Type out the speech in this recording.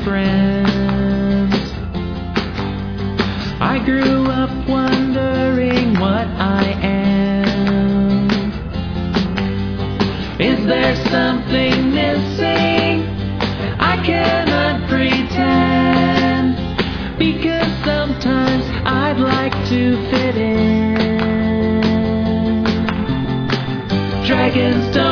friends. I grew up wondering what I am. Is there something missing? I cannot pretend, because sometimes I'd like to fit in. Dragons don't